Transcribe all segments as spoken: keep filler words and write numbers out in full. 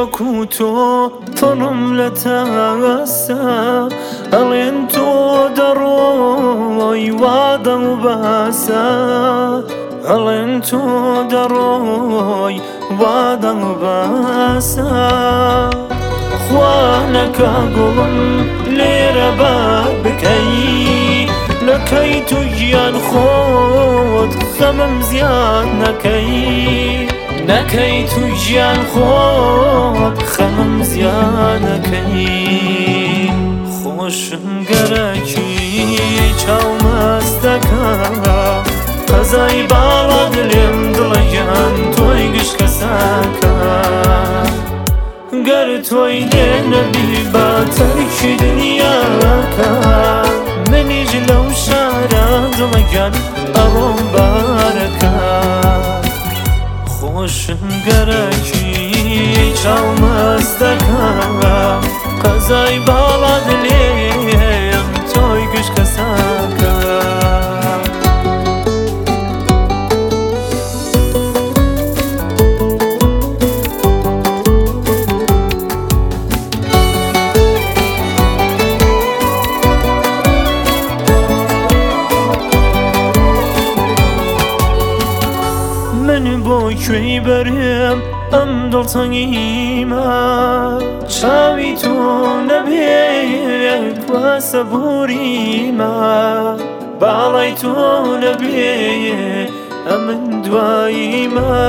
وەکو تۆ پڕم لە تاسە ئەڵێن تۆ دەڕۆی وا دڵ باسە ئەڵێن تۆ دەڕۆی وا دڵ باسە خوا نەکا گوڵم لێرە بار بکەی نەکەی تو گیان خۆت خەمم زیاد نەکەی نەکەی تو گیان خۆت خەمم زیاد نەکەی خۆشم گەرەکی چاومەستەکە قەزای باڵات لێم دڵەگیان تۆی گشکە ساکە گەر تۆی لێ نەبی با تەرکی دنیاکە منیش لەو شارە دڵەگیان ئەڕۆم بارەکە خۆشم گەرەکی چاومەستەکە قەزای باڵات لێم تۆی گشکە ساکە من بۆ کوێی بەرێم ئەم دڵتەنگیمە چاوی تۆ نەبێ وا سەبووریمە باڵای تۆ نەبێ ئەمن دواییمە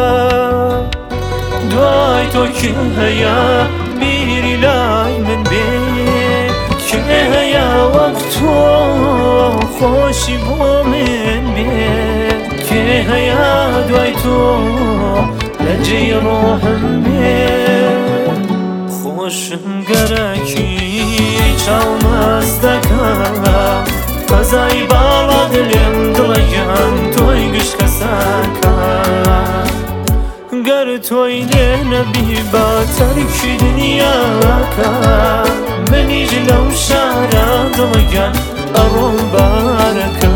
دوای تۆ کێ هەیە بیری لای من بێ کێ هەیە وەک تۆ خۆشی بۆ من بێ کێ هەیە دوای تۆ لەجێی ڕۆحم بێ خۆشم گەرەکی چاومەستەکە قەزای باڵات لێم دڵەگیان تۆی گشکە ساکە گەر تۆی لێ نەبی با تەرکی دنیاکە منیش لەو شارە دڵەگیان ئەڕۆم بارەکە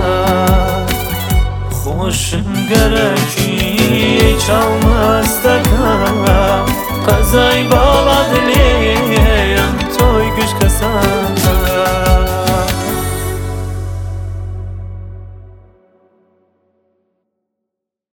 خۆشم گەرەکی چاومەستەکە قەزای باڵات لێم